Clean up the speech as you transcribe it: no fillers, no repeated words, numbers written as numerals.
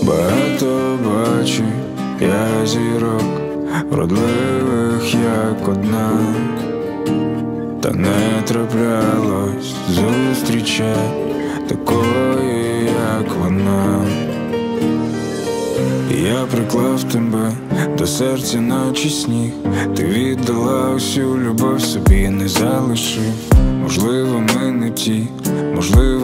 Багато бачив я зірок, вродливих як одна, та не траплялось зустрічей такої, як вона. Я приклав тебе до серця, наче сніг. Ти віддала усю любов, собі не залишив. Можливо, ми не ті, можливо